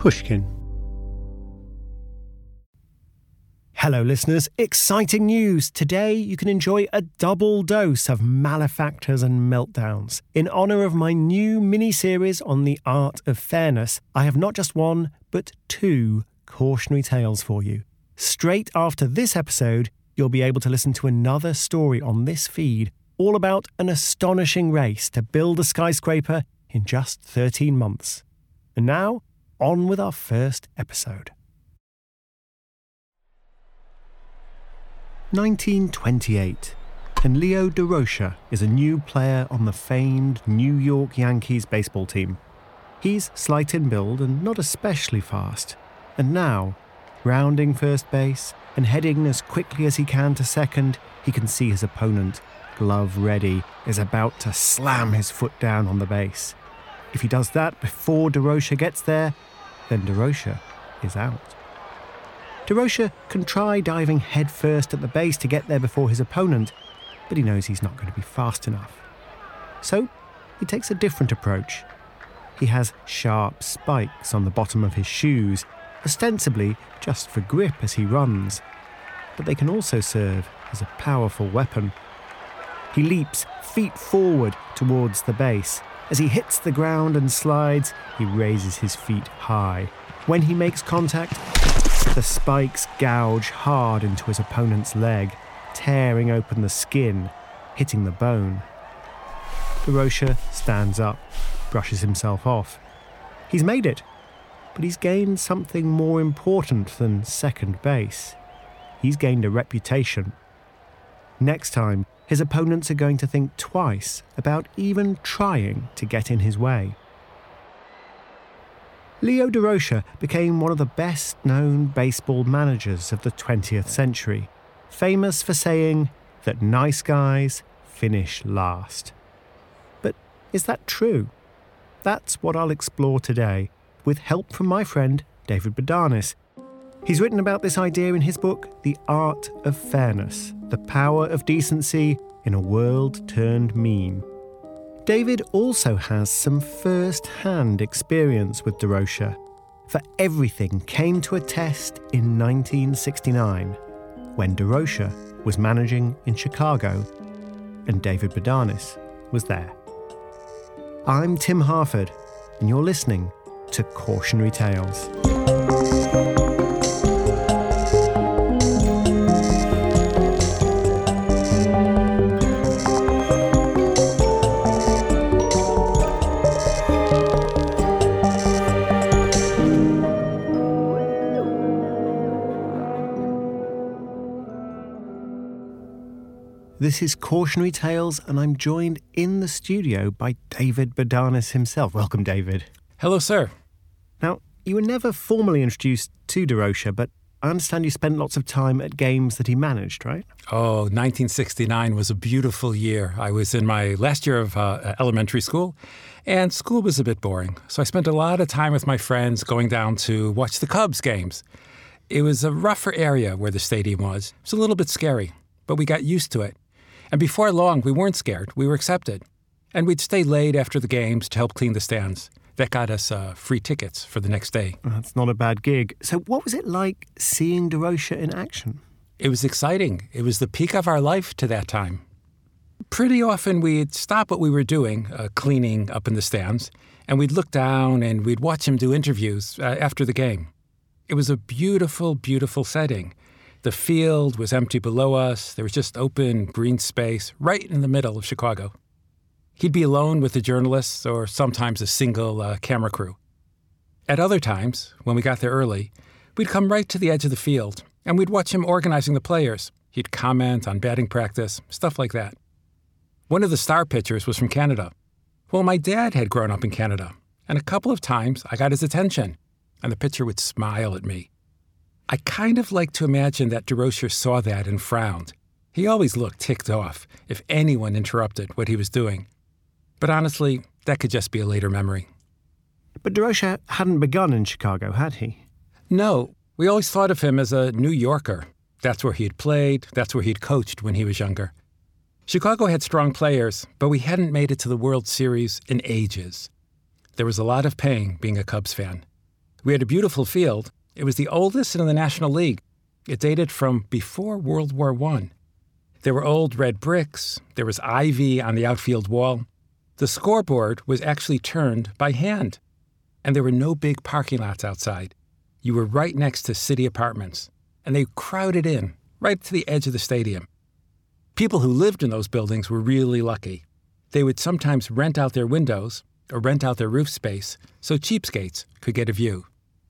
Pushkin. Hello listeners, exciting news! Today you can enjoy a double dose of malefactors and meltdowns. In honour of my new mini-series on the art of fairness, I have not just one, but two cautionary tales for you. Straight after this episode, you'll be able to listen to another story on this feed, all about an astonishing race to build a skyscraper in just 13 months. And now, on with our first episode. 1928, and Leo Durocher is a new player on the famed New York Yankees baseball team. He's slight in build and not especially fast, and now, rounding first base and heading as quickly as he can to second, he can see his opponent, glove ready, is about to slam his foot down on the base. If he does that before Durocher gets there, then Durocher is out. Durocher can try diving headfirst at the base to get there before his opponent, but he knows he's not going to be fast enough. So he takes a different approach. He has sharp spikes on the bottom of his shoes, ostensibly just for grip as he runs, but they can also serve as a powerful weapon. He leaps feet forward towards the base. As he hits the ground and slides, he raises his feet high. When he makes contact, the spikes gouge hard into his opponent's leg, tearing open the skin, hitting the bone. Durocher stands up, brushes himself off. He's made it, but he's gained something more important than second base. He's gained a reputation. Next time, his opponents are going to think twice about even trying to get in his way. Leo Durocher became one of the best-known baseball managers of the 20th century, famous for saying that nice guys finish last. But is that true? That's what I'll explore today, with help from my friend David Bodanis. He's written about this idea in his book, The Art of Fairness, The Power of Decency in a World Turned Mean. David also has some first-hand experience with Durocher, for everything came to a test in 1969, when Durocher was managing in Chicago, and David Bodanis was there. I'm Tim Harford, and you're listening to Cautionary Tales. This is Cautionary Tales, and I'm joined in the studio by David Bodanis himself. Welcome, David. Hello, sir. Now, you were never formally introduced to Durocher, but I understand you spent lots of time at games that he managed, right? Oh, 1969 was a beautiful year. I was in my last year of elementary school, and school was a bit boring. So I spent a lot of time with my friends going down to watch the Cubs games. It was a rougher area where the stadium was. It was a little bit scary, but we got used to it. And before long, we weren't scared. We were accepted. And we'd stay late after the games to help clean the stands. That got us free tickets for the next day. That's not a bad gig. So what was it like seeing Durocher in action? It was exciting. It was the peak of our life to that time. Pretty often we'd stop what we were doing, cleaning up in the stands, and we'd look down and we'd watch him do interviews after the game. It was a beautiful, beautiful setting. The field was empty below us. There was just open, green space right in the middle of Chicago. He'd be alone with the journalists or sometimes a single camera crew. At other times, when we got there early, we'd come right to the edge of the field, and we'd watch him organizing the players. He'd comment on batting practice, stuff like that. One of the star pitchers was from Canada. Well, my dad had grown up in Canada, and a couple of times I got his attention, and the pitcher would smile at me. I kind of like to imagine that Durocher saw that and frowned. He always looked ticked off if anyone interrupted what he was doing. But honestly, that could just be a later memory. But Durocher hadn't begun in Chicago, had he? No, we always thought of him as a New Yorker. That's where he had played, that's where he'd coached when he was younger. Chicago had strong players, but we hadn't made it to the World Series in ages. There was a lot of pain being a Cubs fan. We had a beautiful field. It was the oldest in the National League. It dated from before World War I. There were old red bricks. There was ivy on the outfield wall. The scoreboard was actually turned by hand. And there were no big parking lots outside. You were right next to city apartments. And they crowded in, right to the edge of the stadium. People who lived in those buildings were really lucky. They would sometimes rent out their windows or rent out their roof space so cheapskates could get a view.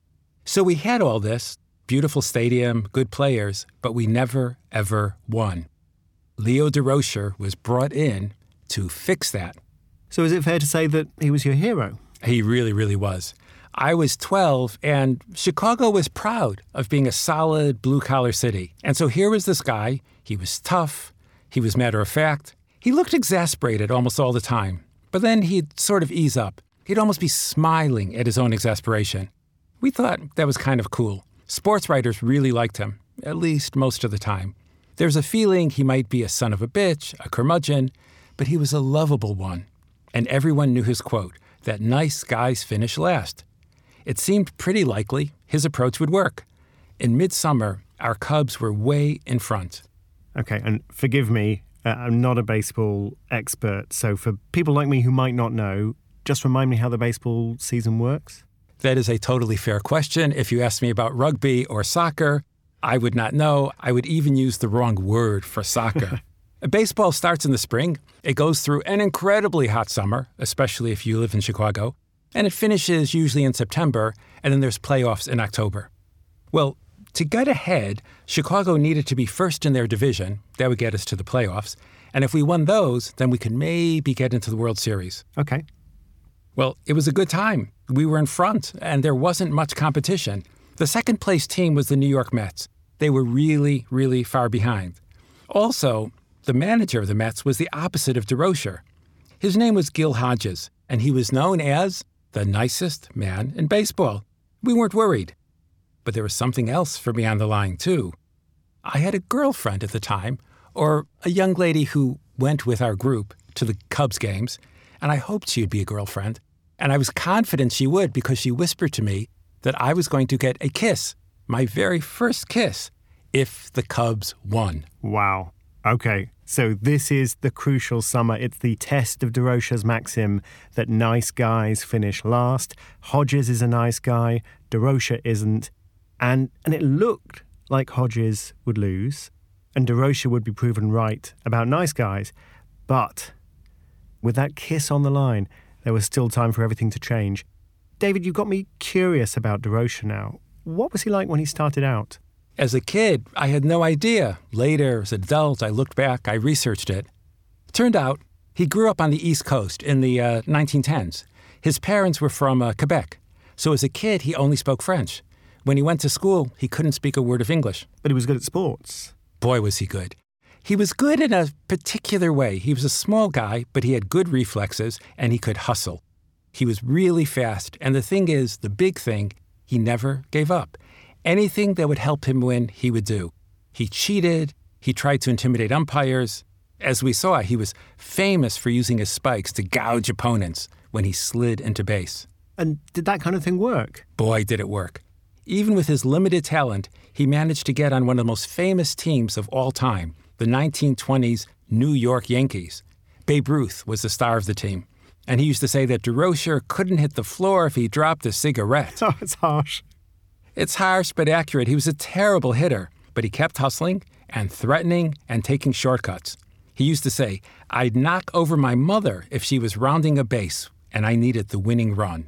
So we had all this, beautiful stadium, good players, but we never, ever won. Leo Durocher was brought in to fix that. So is it fair to say that he was your hero? He really, really was. I was 12, and Chicago was proud of being a solid blue-collar city. And so here was this guy. He was tough. He was matter-of-fact. He looked exasperated almost all the time. But then he'd sort of ease up. He'd almost be smiling at his own exasperation. We thought that was kind of cool. Sports writers really liked him, at least most of the time. There was a feeling he might be a son of a bitch, a curmudgeon, but he was a lovable one. And everyone knew his quote, that nice guys finish last. It seemed pretty likely his approach would work. In midsummer, our Cubs were way in front. Okay, and forgive me, I'm not a baseball expert, so for people like me who might not know, just remind me how the baseball season works. That is a totally fair question. If you asked me about rugby or soccer, I would not know. I would even use the wrong word for soccer. Baseball starts in the spring. It goes through an incredibly hot summer, especially if you live in Chicago, and it finishes usually in September, and then there's playoffs in October. Well, to get ahead, Chicago needed to be first in their division. That would get us to the playoffs. And if we won those, then we could maybe get into the World Series. Okay. Well, it was a good time. We were in front, and there wasn't much competition. The second-place team was the New York Mets. They were really, really far behind. Also, the manager of the Mets was the opposite of Durocher. His name was Gil Hodges, and he was known as the nicest man in baseball. We weren't worried. But there was something else for me on the line, too. I had a girlfriend at the time, or a young lady who went with our group to the Cubs games, and I hoped she'd be a girlfriend. And I was confident she would because she whispered to me that I was going to get a kiss, my very first kiss, if the Cubs won. Wow. Okay, so this is the crucial summer. It's the test of Durocher's maxim that nice guys finish last. Hodges is a nice guy, Durocher isn't. And it looked like Hodges would lose and Durocher would be proven right about nice guys. But with that kiss on the line, there was still time for everything to change. David, you got me curious about Durocher now. What was he like when he started out? As a kid, I had no idea. Later, as an adult, I looked back, I researched it. Turned out, he grew up on the East Coast in the 1910s. His parents were from Quebec, so as a kid, he only spoke French. When he went to school, he couldn't speak a word of English. But he was good at sports. Boy, was he good. He was good in a particular way. He was a small guy, but he had good reflexes, and he could hustle. He was really fast, and the thing is, the big thing, he never gave up. Anything that would help him win, he would do. He cheated. He tried to intimidate umpires. As we saw, he was famous for using his spikes to gouge opponents when he slid into base. And did that kind of thing work? Boy, did it work. Even with his limited talent, he managed to get on one of the most famous teams of all time, the 1920s New York Yankees. Babe Ruth was the star of the team. And he used to say that Durocher couldn't hit the floor if he dropped a cigarette. Oh, it's harsh. It's harsh but accurate. He was a terrible hitter, but he kept hustling and threatening and taking shortcuts. He used to say, I'd knock over my mother if she was rounding a base and I needed the winning run.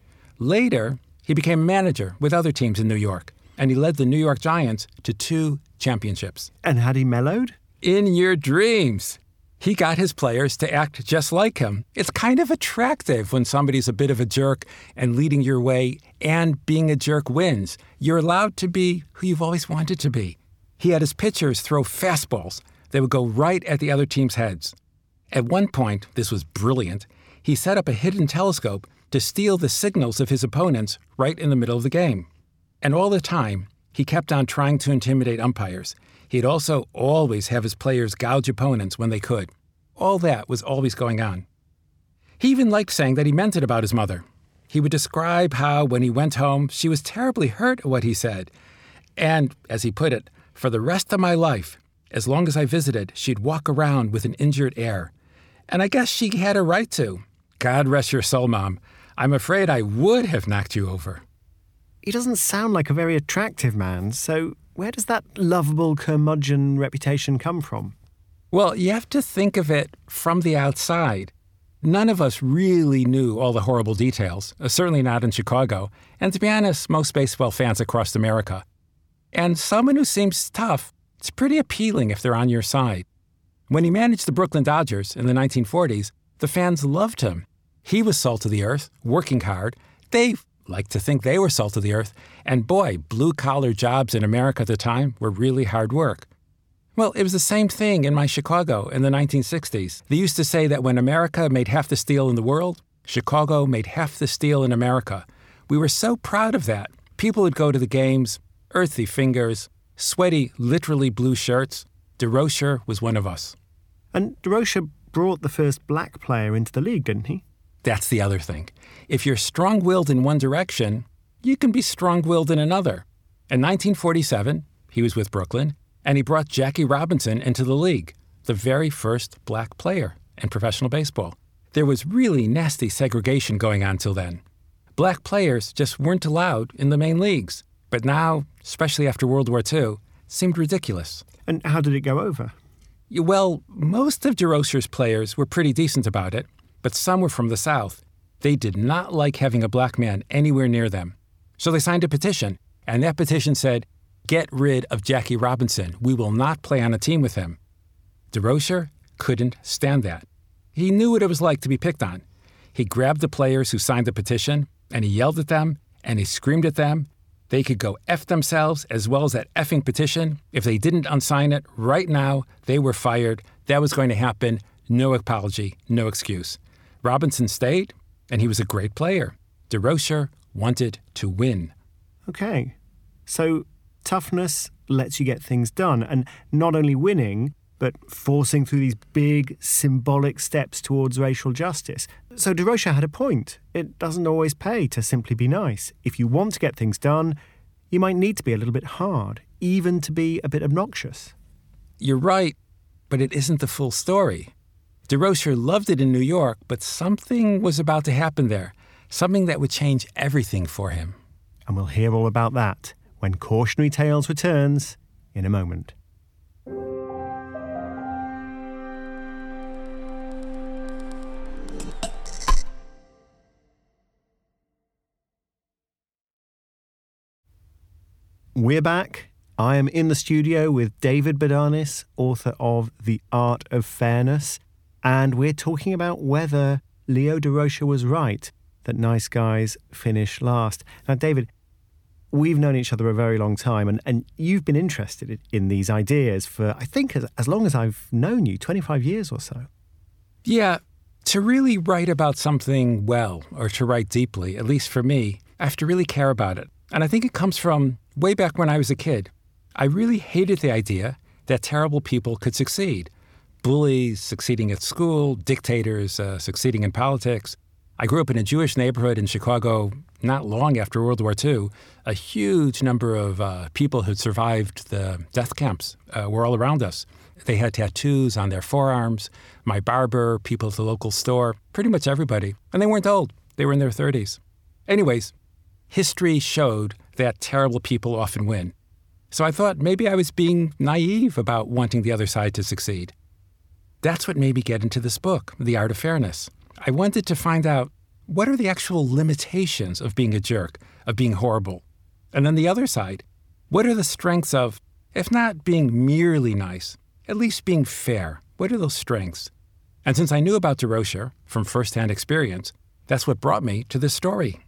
Later, he became a manager with other teams in New York, and he led the New York Giants to 2 championships. And had he mellowed? In your dreams. He got his players to act just like him. It's kind of attractive when somebody's a bit of a jerk and leading your way, and being a jerk wins. You're allowed to be who you've always wanted to be. He had his pitchers throw fastballs that would go right at the other team's heads. At one point, this was brilliant, he set up a hidden telescope to steal the signals of his opponents right in the middle of the game. And all the time, he kept on trying to intimidate umpires. He'd also always have his players gouge opponents when they could. All that was always going on. He even liked saying that he meant it about his mother. He would describe how, when he went home, she was terribly hurt at what he said. And, as he put it, for the rest of my life, as long as I visited, she'd walk around with an injured air. And I guess she had a right to. God rest your soul, Mom. I'm afraid I would have knocked you over. He doesn't sound like a very attractive man, so where does that lovable curmudgeon reputation come from? Well, you have to think of it from the outside. None of us really knew all the horrible details, certainly not in Chicago, and to be honest, most baseball fans across America. And someone who seems tough, it's pretty appealing if they're on your side. When he managed the Brooklyn Dodgers in the 1940s, the fans loved him. He was salt of the earth, working hard. They liked to think they were salt of the earth, and boy, blue-collar jobs in America at the time were really hard work. Well, it was the same thing in my Chicago in the 1960s. They used to say that when America made half the steel in the world, Chicago made half the steel in America. We were so proud of that. People would go to the games, earthy fingers, sweaty, literally blue shirts. DeRocher was one of us. And DeRocher brought the first black player into the league, didn't he? That's the other thing. If you're strong-willed in one direction, you can be strong-willed in another. In 1947, he was with Brooklyn, and he brought Jackie Robinson into the league, the very first black player in professional baseball. There was really nasty segregation going on till then. Black players just weren't allowed in the main leagues. But now, especially after World War II, it seemed ridiculous. And how did it go over? Well, most of DeRocher's players were pretty decent about it, but some were from the South. They did not like having a black man anywhere near them. So they signed a petition, and that petition said, "Get rid of Jackie Robinson. We will not play on a team with him." DeRocher couldn't stand that. He knew what it was like to be picked on. He grabbed the players who signed the petition, and he yelled at them, and he screamed at them. They could go F themselves as well as that effing petition. If they didn't unsign it right now, they were fired. That was going to happen. No apology, no excuse. Robinson stayed, and he was a great player. DeRocher wanted to win. Okay, so toughness lets you get things done, and not only winning, but forcing through these big, symbolic steps towards racial justice. So DeRocher had a point. It doesn't always pay to simply be nice. If you want to get things done, you might need to be a little bit hard, even to be a bit obnoxious. You're right, but it isn't the full story. DeRocher loved it in New York, but something was about to happen there, something that would change everything for him. And we'll hear all about that when Cautionary Tales returns in a moment. We're back. I am in the studio with David Bodanis, author of The Art of Fairness, and we're talking about whether Leo DeRocher was right that nice guys finish last. Now, David, we've known each other a very long time, and you've been interested in these ideas for, I think, as long as I've known you, 25 years or so. Yeah, to really write about something well, or to write deeply, at least for me, I have to really care about it. And I think it comes from way back when I was a kid. I really hated the idea that terrible people could succeed. Bullies succeeding at school, dictators succeeding in politics. I grew up in a Jewish neighborhood in Chicago not long after World War II. A huge number of people who'd survived the death camps were all around us. They had tattoos on their forearms, my barber, people at the local store, pretty much everybody. And they weren't old. They were in their 30s. Anyways, history showed that terrible people often win. So I thought maybe I was being naive about wanting the other side to succeed. That's what made me get into this book, The Art of Fairness. I wanted to find out, what are the actual limitations of being a jerk, of being horrible? And then the other side, what are the strengths of, if not being merely nice, at least being fair? What are those strengths? And since I knew about DeRocher from firsthand experience, that's what brought me to this story.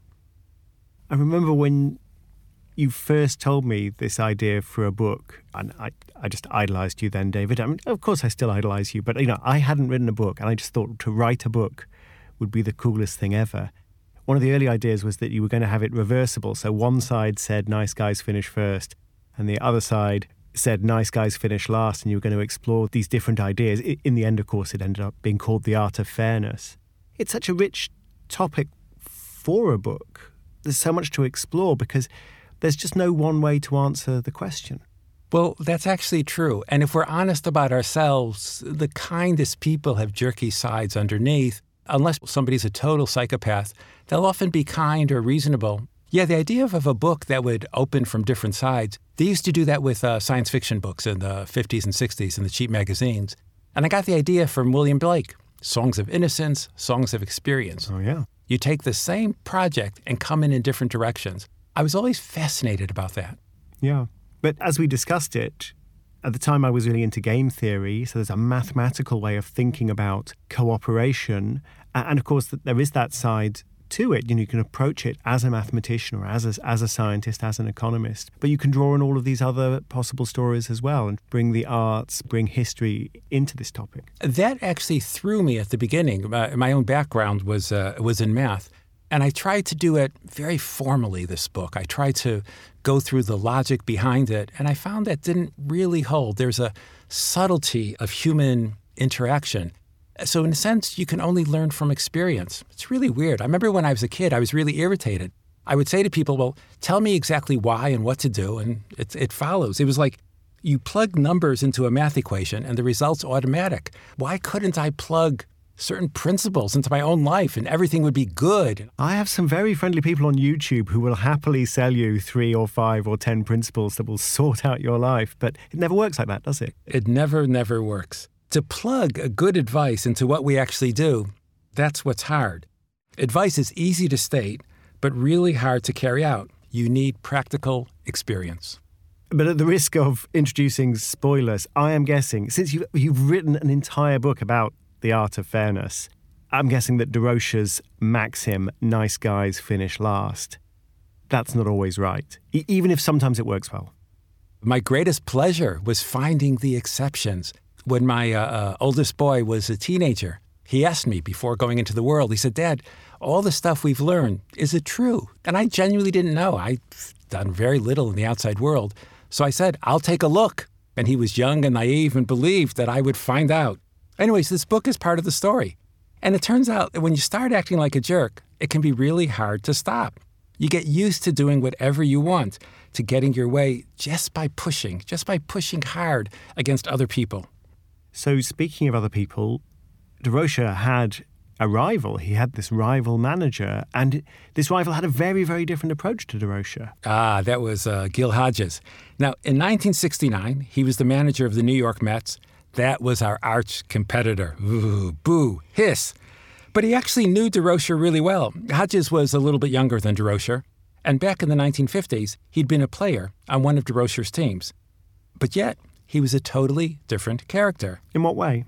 I remember when you first told me this idea for a book, and I just idolized you then, David. I mean, of course I still idolize you, but I hadn't written a book, and I just thought to write a book would be the coolest thing ever. One of the early ideas was that you were going to have it reversible, so one side said nice guys finish first, and the other side said nice guys finish last, and you were going to explore these different ideas. In the end, of course, it ended up being called The Art of Fairness. It's such a rich topic for a book, there's so much to explore because there's just no one way to answer the question. Well, that's actually true. And if we're honest about ourselves, the kindest people have jerky sides underneath. Unless somebody's a total psychopath, they'll often be kind or reasonable. Yeah, the idea of a book that would open from different sides, they used to do that with science fiction books in the 50s and 60s in the cheap magazines. And I got the idea from William Blake, Songs of Innocence, Songs of Experience. Oh, yeah. You take the same project and come in different directions. I was always fascinated about that. Yeah. But as we discussed it, at the time I was really into game theory, so there's a mathematical way of thinking about cooperation. And of course, there is that side to it. You can approach it as a mathematician or as a scientist, as an economist. But you can draw on all of these other possible stories as well and bring the arts, bring history into this topic. That actually threw me at the beginning. My own background was in math. And I tried to do it very formally, this book. I tried to go through the logic behind it, and I found that didn't really hold. There's a subtlety of human interaction. So in a sense, you can only learn from experience. It's really weird. I remember when I was a kid, I was really irritated. I would say to people, well, tell me exactly why and what to do, and it follows. It was like you plug numbers into a math equation, and the result's automatic. Why couldn't I plug certain principles into my own life and everything would be good? I have some very friendly people on YouTube who will happily sell you 3 or 5 or 10 principles that will sort out your life, but it never works like that, does it? It never works. To plug a good advice into what we actually do, that's what's hard. Advice is easy to state, but really hard to carry out. You need practical experience. But at the risk of introducing spoilers, I am guessing, since you've written an entire book about the art of fairness, I'm guessing that Durocher's maxim, nice guys finish last, that's not always right, even if sometimes it works well. My greatest pleasure was finding the exceptions. When my oldest boy was a teenager, he asked me before going into the world, he said, Dad, all the stuff we've learned, is it true? And I genuinely didn't know. I'd done very little in the outside world. So I said, I'll take a look. And he was young and naive and believed that I would find out. Anyways, this book is part of the story. And it turns out that when you start acting like a jerk, it can be really hard to stop. You get used to doing whatever you want, to getting your way just by pushing hard against other people. So speaking of other people, Durocher had a rival. He had this rival manager, and this rival had a very, very different approach to Durocher. That was Gil Hodges. Now, in 1969, he was the manager of the New York Mets. That was our arch competitor. Ooh, boo, hiss. But he actually knew Durocher really well. Hodges was a little bit younger than Durocher, and back in the 1950s, he'd been a player on one of Durocher's teams. But yet, he was a totally different character. In what way?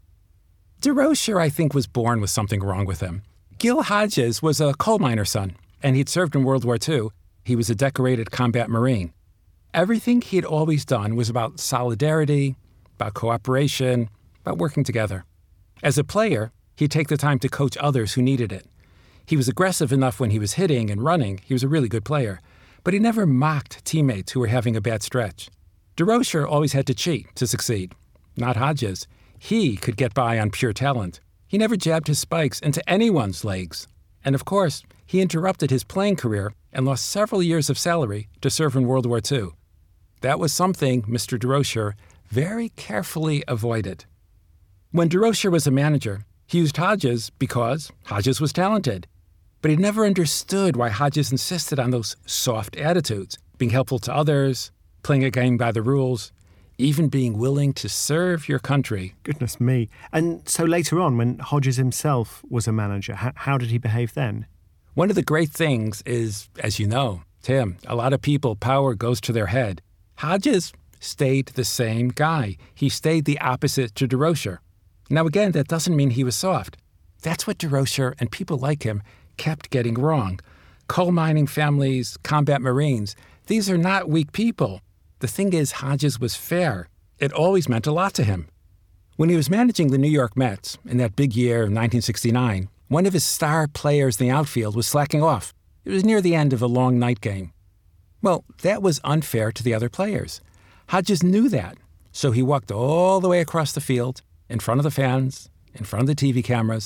Durocher, I think, was born with something wrong with him. Gil Hodges was a coal miner's son, and he'd served in World War II. He was a decorated combat Marine. Everything he'd always done was about solidarity, about cooperation, about working together. As a player, he'd take the time to coach others who needed it. He was aggressive enough when he was hitting and running. He was a really good player. But he never mocked teammates who were having a bad stretch. Durocher always had to cheat to succeed. Not Hodges. He could get by on pure talent. He never jabbed his spikes into anyone's legs. And of course, he interrupted his playing career and lost several years of salary to serve in World War II. That was something Mr. Durocher very carefully avoided. When Durocher was a manager, he used Hodges because Hodges was talented. But he never understood why Hodges insisted on those soft attitudes, being helpful to others, playing a game by the rules, even being willing to serve your country. Goodness me. And so later on, when Hodges himself was a manager, how did he behave then? One of the great things is, as you know, Tim, a lot of people, power goes to their head. Hodges stayed the same guy. He stayed the opposite to Durocher. Now again, that doesn't mean he was soft. That's what Durocher and people like him kept getting wrong. Coal mining families, combat Marines, these are not weak people. The thing is, Hodges was fair. It always meant a lot to him. When he was managing the New York Mets in that big year of 1969, one of his star players in the outfield was slacking off. It was near the end of a long night game. Well, that was unfair to the other players. Hodges knew that, so he walked all the way across the field, in front of the fans, in front of the TV cameras,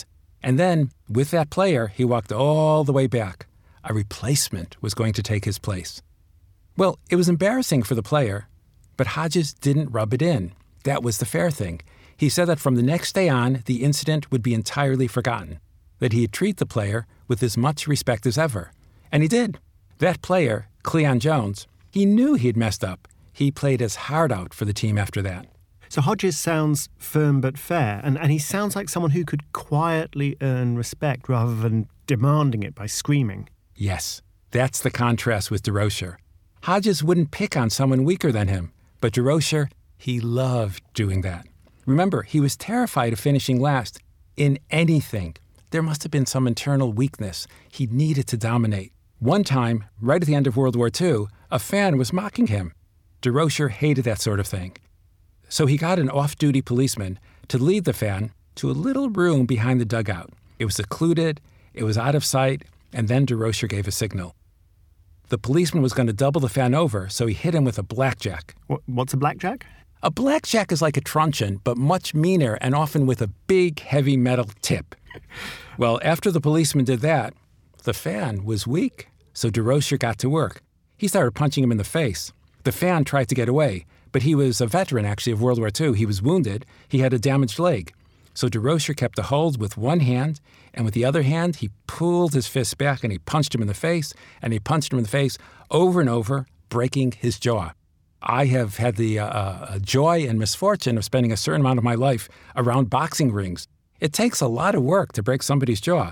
And then, with that player, he walked all the way back. A replacement was going to take his place. Well, it was embarrassing for the player, but Hodges didn't rub it in. That was the fair thing. He said that from the next day on, the incident would be entirely forgotten, that he'd treat the player with as much respect as ever. And he did. That player, Cleon Jones, he knew he'd messed up. He played his heart out for the team after that. So Hodges sounds firm but fair, and he sounds like someone who could quietly earn respect rather than demanding it by screaming. Yes, that's the contrast with DeRocher. Hodges wouldn't pick on someone weaker than him, but DeRocher, he loved doing that. Remember, he was terrified of finishing last in anything. There must have been some internal weakness. He needed to dominate. One time, right at the end of World War II, a fan was mocking him. DeRocher hated that sort of thing. So he got an off-duty policeman to lead the fan to a little room behind the dugout. It was secluded, it was out of sight, and then DeRocher gave a signal. The policeman was going to double the fan over, so he hit him with a blackjack. What's a blackjack? A blackjack is like a truncheon, but much meaner and often with a big, heavy metal tip. Well, after the policeman did that, the fan was weak, so DeRocher got to work. He started punching him in the face. The fan tried to get away, but he was a veteran, actually, of World War II. He was wounded. He had a damaged leg. So DeRocher kept the hold with one hand, and with the other hand, he pulled his fist back and he punched him in the face, and he punched him in the face over and over, breaking his jaw. I have had the joy and misfortune of spending a certain amount of my life around boxing rings. It takes a lot of work to break somebody's jaw.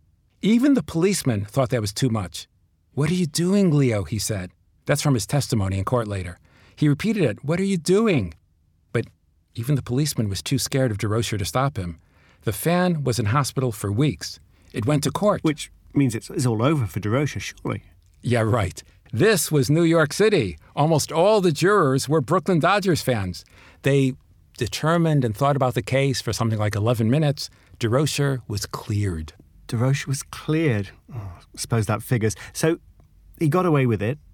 Even the policeman thought that was too much. "What are you doing, Leo?" he said. That's from his testimony in court later. He repeated it, "What are you doing?" But even the policeman was too scared of DeRocher to stop him. The fan was in hospital for weeks. It went to court. Which means it's all over for DeRocher, surely. Yeah, right. This was New York City. Almost all the jurors were Brooklyn Dodgers fans. They determined and thought about the case for something like 11 minutes. DeRocher was cleared. DeRocher was cleared. Oh, I suppose that figures. So he got away with it,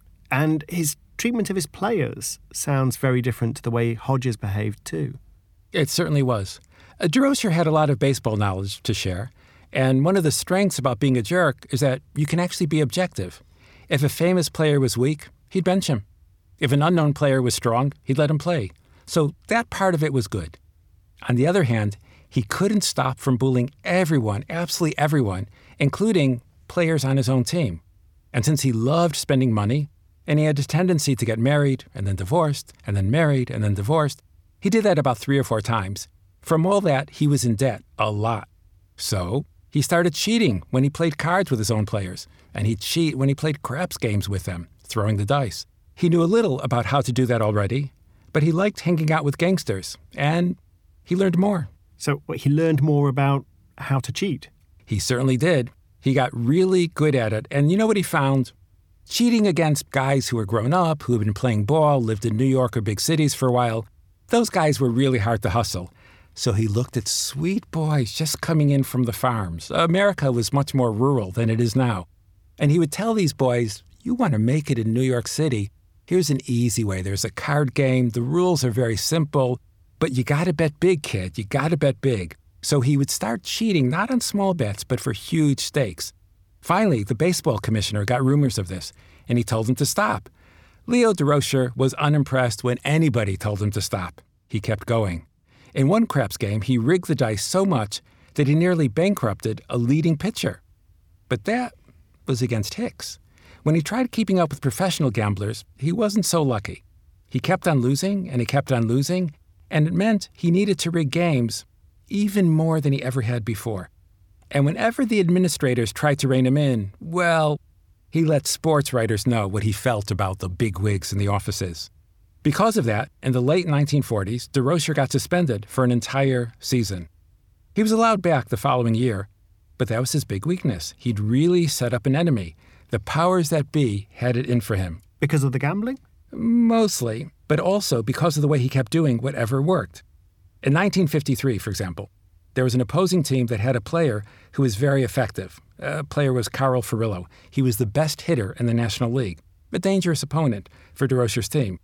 and his treatment of his players sounds very different to the way Hodges behaved too. It certainly was. DeRocher had a lot of baseball knowledge to share, and one of the strengths about being a jerk is that you can actually be objective. If a famous player was weak, he'd bench him. If an unknown player was strong, he'd let him play. So that part of it was good. On the other hand, he couldn't stop from bullying everyone, absolutely everyone, including players on his own team. And since he loved spending money, and he had a tendency to get married and then divorced and then married and then divorced, he did that about 3 or 4 times. From all that, he was in debt a lot. So he started cheating when he played cards with his own players, and he'd cheat when he played craps games with them, throwing the dice. He knew a little about how to do that already, but he liked hanging out with gangsters, and he learned more. So he learned more about how to cheat? He certainly did. He got really good at it, and you know what he found? Cheating against guys who were grown up, who had been playing ball, lived in New York or big cities for a while, those guys were really hard to hustle. So he looked at sweet boys just coming in from the farms. America was much more rural than it is now. And he would tell these boys, you want to make it in New York City, here's an easy way. There's a card game. The rules are very simple, but you got to bet big, kid. You got to bet big. So he would start cheating, not on small bets, but for huge stakes. Finally, the baseball commissioner got rumors of this, and he told him to stop. Leo DeRocher was unimpressed when anybody told him to stop. He kept going. In one craps game, he rigged the dice so much that he nearly bankrupted a leading pitcher. But that was against Hicks. When he tried keeping up with professional gamblers, he wasn't so lucky. He kept on losing, and he kept on losing, and it meant he needed to rig games even more than he ever had before. And whenever the administrators tried to rein him in, well, he let sports writers know what he felt about the bigwigs in the offices. Because of that, in the late 1940s, DeRocher got suspended for an entire season. He was allowed back the following year, but that was his big weakness. He'd really set up an enemy. The powers that be had it in for him. Because of the gambling? Mostly, but also because of the way he kept doing whatever worked. In 1953, for example, there was an opposing team that had a player who was very effective. The player was Carl Furillo. He was the best hitter in the National League, a dangerous opponent for DeRocher's team.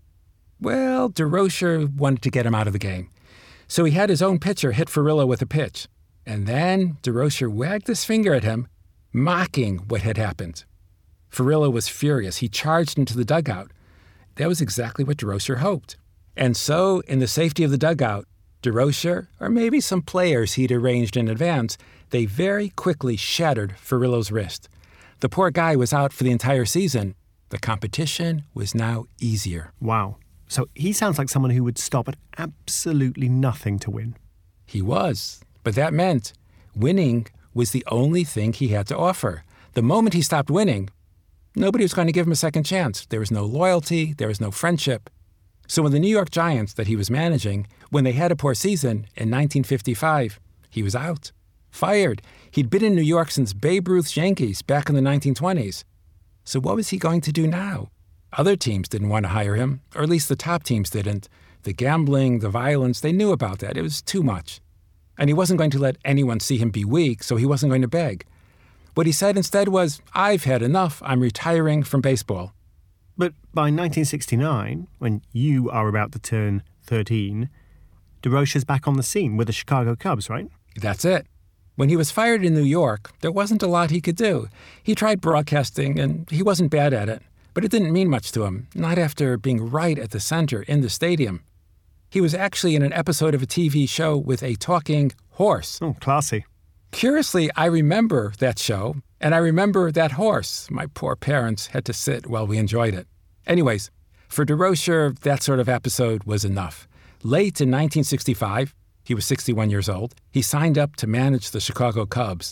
Well, DeRocher wanted to get him out of the game. So he had his own pitcher hit Furillo with a pitch. And then DeRocher wagged his finger at him, mocking what had happened. Furillo was furious. He charged into the dugout. That was exactly what DeRocher hoped. And so, in the safety of the dugout, DeRocher, or maybe some players he'd arranged in advance, they very quickly shattered Furillo's wrist. The poor guy was out for the entire season. The competition was now easier. Wow. So he sounds like someone who would stop at absolutely nothing to win. He was. But that meant winning was the only thing he had to offer. The moment he stopped winning, nobody was going to give him a second chance. There was no loyalty. There was no friendship. So when the New York Giants that he was managing, when they had a poor season in 1955, he was out. Fired. He'd been in New York since Babe Ruth's Yankees back in the 1920s. So what was he going to do now? Other teams didn't want to hire him, or at least the top teams didn't. The gambling, the violence, they knew about that. It was too much. And he wasn't going to let anyone see him be weak, so he wasn't going to beg. What he said instead was, "I've had enough. I'm retiring from baseball." But by 1969, when you are about to turn 13, DeRocher's back on the scene with the Chicago Cubs, right? That's it. When he was fired in New York, there wasn't a lot he could do. He tried broadcasting, and he wasn't bad at it. But it didn't mean much to him, not after being right at the center in the stadium. He was actually in an episode of a TV show with a talking horse. Oh, classy. Curiously, I remember that show, and I remember that horse. My poor parents had to sit while we enjoyed it. Anyways, for DeRocher, that sort of episode was enough. Late in 1965, he was 61 years old, he signed up to manage the Chicago Cubs.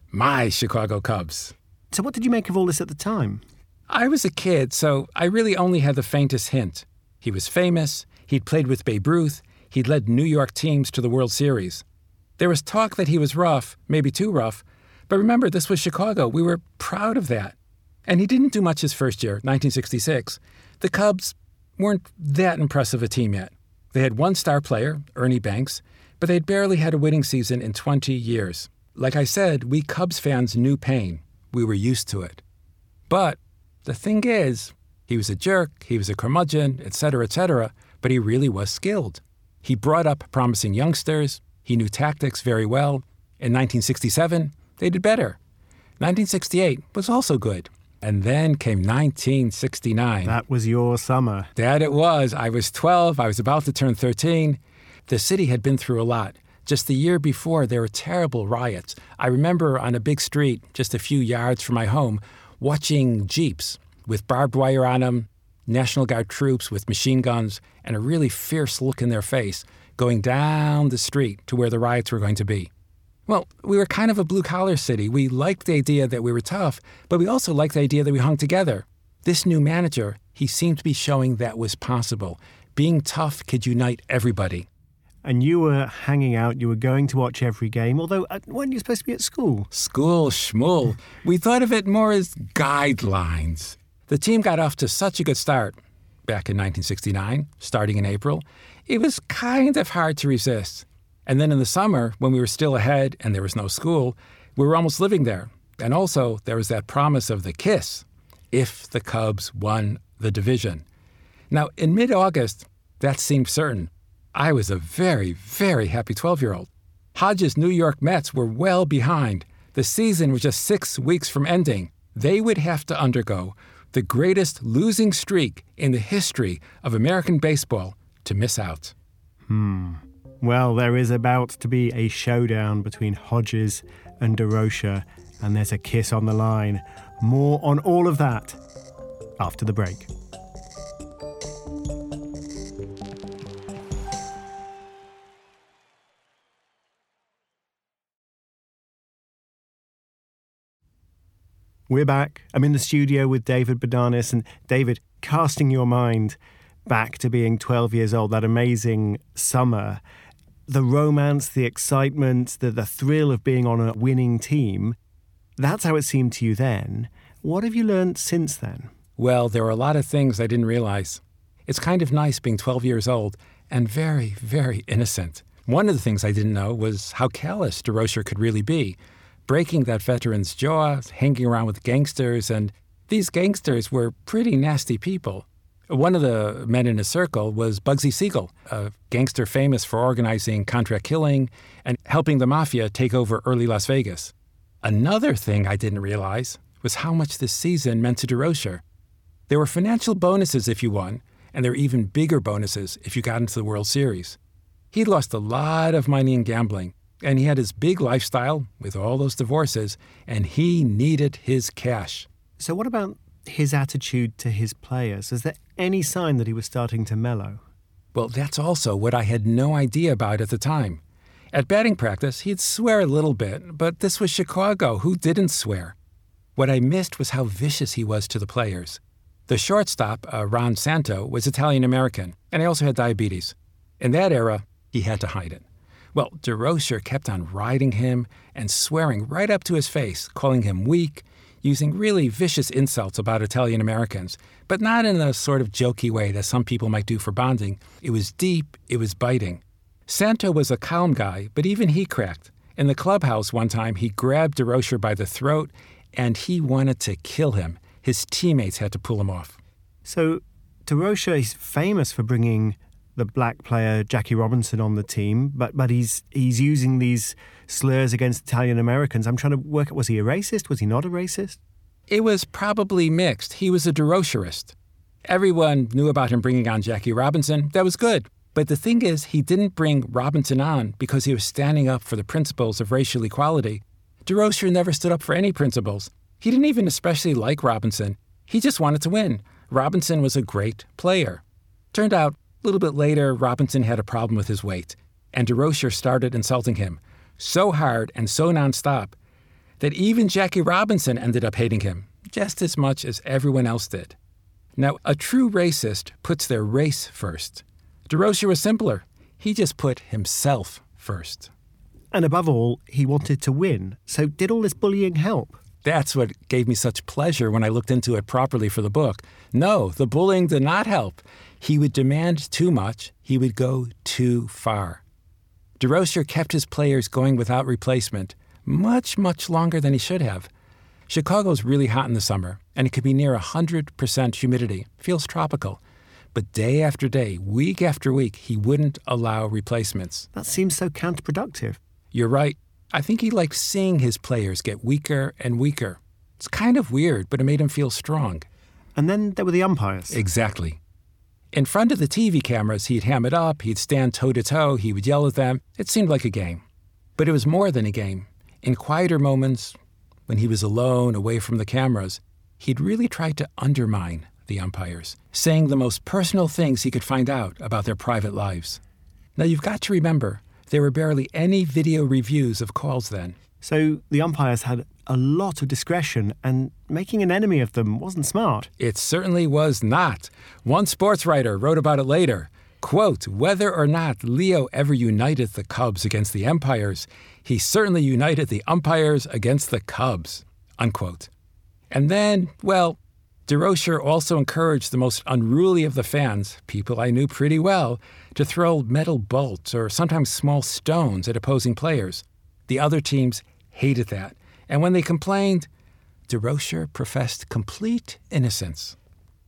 My Chicago Cubs. So what did you make of all this at the time? I was a kid, so I really only had the faintest hint. He was famous, he'd played with Babe Ruth, he'd led New York teams to the World Series. There was talk that he was rough, maybe too rough, but remember, this was Chicago. We were proud of that. And he didn't do much his first year, 1966. The Cubs weren't that impressive a team yet. They had one star player, Ernie Banks, but they'd barely had a winning season in 20 years. Like I said, we Cubs fans knew pain. We were used to it. But the thing is, he was a jerk, he was a curmudgeon, etc., but he really was skilled. He brought up promising youngsters, he knew tactics very well. In 1967, they did better. 1968 was also good. And then came 1969. That was your summer. That it was. I was 12, I was about to turn 13. The city had been through a lot. Just the year before, there were terrible riots. I remember on a big street, just a few yards from my home, watching Jeeps with barbed wire on them, National Guard troops with machine guns, and a really fierce look in their face, going down the street to where the riots were going to be. Well, we were kind of a blue-collar city. We liked the idea that we were tough, but we also liked the idea that we hung together. This new manager, he seemed to be showing that was possible. Being tough could unite everybody. And you were hanging out, you were going to watch every game, although weren't you supposed to be at school? School, schmool. We thought of it more as guidelines. The team got off to such a good start back in 1969, starting in April. It was kind of hard to resist. And then in the summer, when we were still ahead and there was no school, we were almost living there. And also, there was that promise of the kiss, if the Cubs won the division. Now, in mid-August, that seemed certain. I was a very, very happy 12-year-old. Hodges' New York Mets were well behind. The season was just 6 weeks from ending. They would have to undergo the greatest losing streak in the history of American baseball to miss out. Well, there is about to be a showdown between Hodges and DeRocher, and there's a kiss on the line. More on all of that after the break. We're back. I'm in the studio with David Bodanis. And David, casting your mind back to being 12 years old, that amazing summer, the romance, the excitement, the thrill of being on a winning team, that's how it seemed to you then. What have you learned since then? Well, there were a lot of things I didn't realize. It's kind of nice being 12 years old and very, very innocent. One of the things I didn't know was how callous DeRocher could really be. Breaking that veteran's jaw, hanging around with gangsters, and these gangsters were pretty nasty people. One of the men in his circle was Bugsy Siegel, a gangster famous for organizing contract killing and helping the mafia take over early Las Vegas. Another thing I didn't realize was how much this season meant to DeRocher. There were financial bonuses if you won, and there were even bigger bonuses if you got into the World Series. He'd lost a lot of money in gambling, and he had his big lifestyle with all those divorces, and he needed his cash. So what about his attitude to his players? Is there any sign that he was starting to mellow? Well, that's also what I had no idea about at the time. At batting practice, he'd swear a little bit, but this was Chicago. Who didn't swear? What I missed was how vicious he was to the players. The shortstop, Ron Santo, was Italian-American, and he also had diabetes. In that era, he had to hide it. Well, DeRocher kept on riding him and swearing right up to his face, calling him weak, using really vicious insults about Italian-Americans, but not in a sort of jokey way that some people might do for bonding. It was deep, it was biting. Santo was a calm guy, but even he cracked. In the clubhouse one time, he grabbed DeRocher by the throat, and he wanted to kill him. His teammates had to pull him off. So DeRocher is famous for bringing the black player Jackie Robinson on the team, but he's using these slurs against Italian Americans. I'm trying to work out, was he a racist? Was he not a racist? It was probably mixed. He was a DeRocherist. Everyone knew about him bringing on Jackie Robinson. That was good. But the thing is, he didn't bring Robinson on because he was standing up for the principles of racial equality. DeRocher never stood up for any principles. He didn't even especially like Robinson. He just wanted to win. Robinson was a great player. Turned out, a little bit later, Robinson had a problem with his weight, and DeRocher started insulting him so hard and so nonstop that even Jackie Robinson ended up hating him just as much as everyone else did. Now, a true racist puts their race first. DeRocher was simpler. He just put himself first. And above all, he wanted to win. So did all this bullying help? That's what gave me such pleasure when I looked into it properly for the book. No, the bullying did not help. He would demand too much. He would go too far. DeRocher kept his players going without replacement much, much longer than he should have. Chicago's really hot in the summer, and it could be near 100% humidity. Feels tropical. But day after day, week after week, he wouldn't allow replacements. That seems so counterproductive. You're right. I think he liked seeing his players get weaker and weaker. It's kind of weird, but it made him feel strong. And then there were the umpires. Exactly. In front of the TV cameras, he'd ham it up, he'd stand toe-to-toe, he would yell at them. It seemed like a game. But it was more than a game. In quieter moments, when he was alone, away from the cameras, he'd really tried to undermine the umpires, saying the most personal things he could find out about their private lives. Now, you've got to remember, there were barely any video reviews of calls then. So the umpires had a lot of discretion, and making an enemy of them wasn't smart. It certainly was not. One sports writer wrote about it later. Quote, whether or not Leo ever united the Cubs against the umpires, he certainly united the umpires against the Cubs, unquote. And then, well, DeRocher also encouraged the most unruly of the fans, people I knew pretty well, to throw metal bolts or sometimes small stones at opposing players. The other teams hated that. And when they complained, DeRocher professed complete innocence.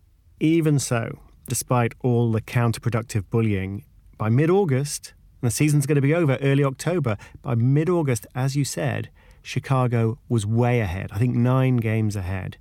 Even so, despite all the counterproductive bullying, by mid-August, and the season's going to be over early October, by mid-August, as you said, Chicago was way ahead, I think 9 games ahead.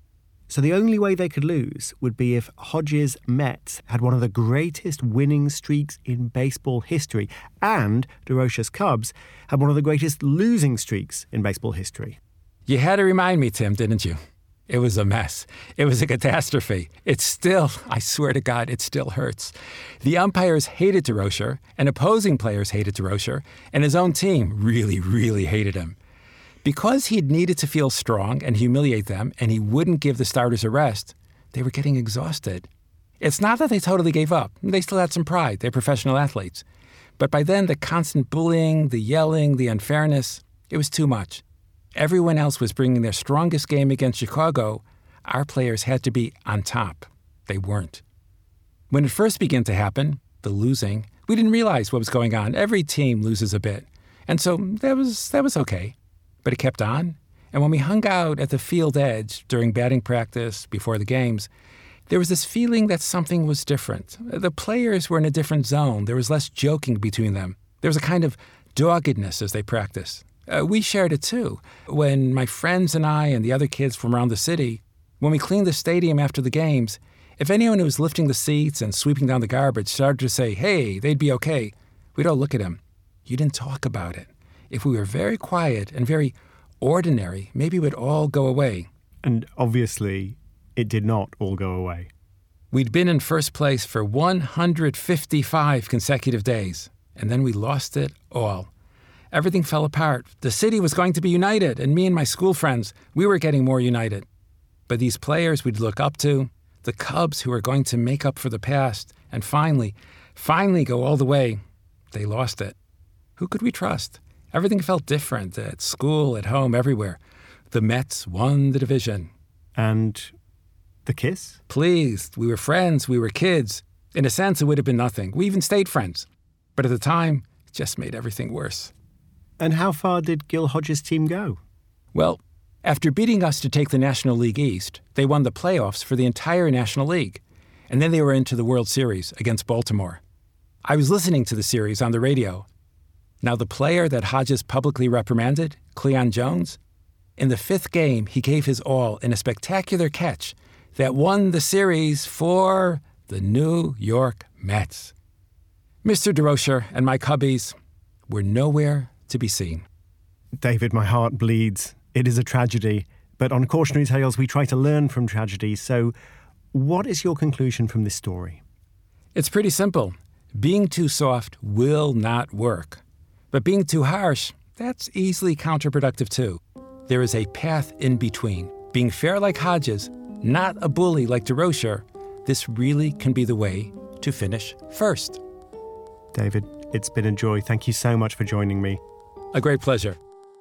So the only way they could lose would be if Hodges' Mets had one of the greatest winning streaks in baseball history, and DeRocher's Cubs had one of the greatest losing streaks in baseball history. You had to remind me, Tim, didn't you? It was a mess. It was a catastrophe. It still, I swear to God, it still hurts. The umpires hated DeRocher, and opposing players hated DeRocher, and his own team really, really hated him. Because he'd needed to feel strong and humiliate them, and he wouldn't give the starters a rest, they were getting exhausted. It's not that they totally gave up. They still had some pride. They're professional athletes. But by then, the constant bullying, the yelling, the unfairness, it was too much. Everyone else was bringing their strongest game against Chicago. Our players had to be on top. They weren't. When it first began to happen, the losing, we didn't realize what was going on. Every team loses a bit. And so that was okay. But it kept on, and when we hung out at the field edge during batting practice before the games, There was this feeling that something was different. The players were in a different zone. There was less joking between them. There was a kind of doggedness as they practiced. We shared it too. When my friends and I and the other kids from around the city, when we cleaned the stadium after the games, if anyone who was lifting the seats and sweeping down the garbage started to say, hey, they'd be okay, we'd all look at him. You didn't talk about it. If we were very quiet and very ordinary, maybe it would all go away. And obviously, it did not all go away. We'd been in first place for 155 consecutive days, and then we lost it all. Everything fell apart. The city was going to be united, and me and my school friends, we were getting more united. But these players we'd look up to, the Cubs who were going to make up for the past, and finally go all the way, they lost it. Who could we trust? Everything felt different at school, at home, everywhere. The Mets won the division. And the kiss? Please, we were friends, we were kids. In a sense, it would have been nothing. We even stayed friends. But at the time, it just made everything worse. And how far did Gil Hodges' team go? Well, after beating us to take the National League East, they won the playoffs for the entire National League. And then they were into the World Series against Baltimore. I was listening to the series on the radio. Now, the player that Hodges publicly reprimanded, Cleon Jones, in the fifth game, he gave his all in a spectacular catch that won the series for the New York Mets. Mr. DeRocher and my Cubbies were nowhere to be seen. David, my heart bleeds. It is a tragedy. But on Cautionary Tales, we try to learn from tragedy. So what is your conclusion from this story? It's pretty simple. Being too soft will not work. But being too harsh, that's easily counterproductive too. There is a path in between. Being fair like Hodges, not a bully like DeRocher, this really can be the way to finish first. David, it's been a joy. Thank you so much for joining me. A great pleasure.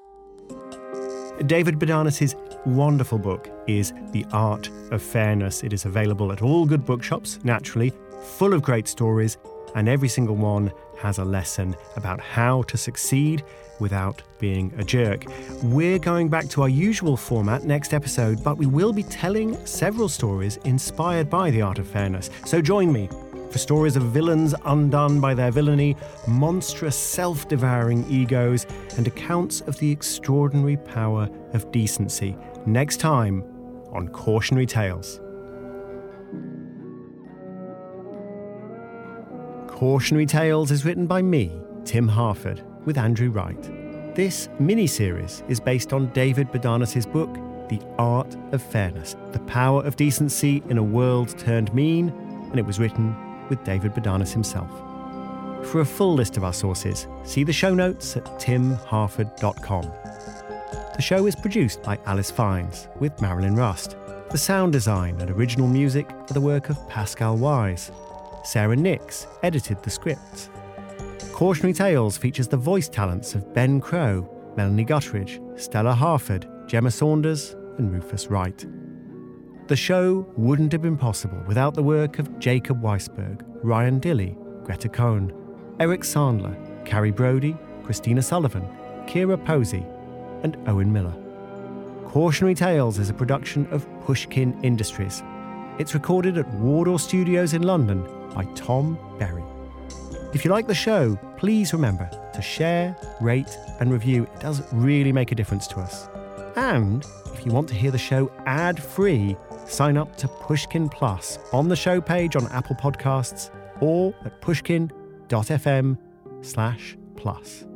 David Bodanos's wonderful book is The Art of Fairness. It is available at all good bookshops, naturally, full of great stories, and every single one has a lesson about how to succeed without being a jerk. We're going back to our usual format next episode, but we will be telling several stories inspired by The Art of Fairness. So join me for stories of villains undone by their villainy, monstrous self-devouring egos, and accounts of the extraordinary power of decency. Next time on Cautionary Tales. Cautionary Tales is written by me, Tim Harford, with Andrew Wright. This mini-series is based on David Bodanos's book, The Art of Fairness, The Power of Decency in a World Turned Mean, and it was written with David Bodanos himself. For a full list of our sources, see the show notes at timharford.com. The show is produced by Alice Fiennes with Marilyn Rust. The sound design and original music are the work of Pascal Wise. Sarah Nix edited the scripts. Cautionary Tales features the voice talents of Ben Crow, Melanie Guttridge, Stella Harford, Gemma Saunders, and Rufus Wright. The show wouldn't have been possible without the work of Jacob Weisberg, Ryan Dilley, Greta Cohn, Eric Sandler, Carrie Brody, Christina Sullivan, Kira Posey, and Owen Miller. Cautionary Tales is a production of Pushkin Industries. It's recorded at Wardour Studios in London by Tom Berry. If you like the show, please remember to share, rate, and review. It does really make a difference to us. And if you want to hear the show ad-free, sign up to Pushkin Plus on the show page on Apple Podcasts or at pushkin.fm/plus.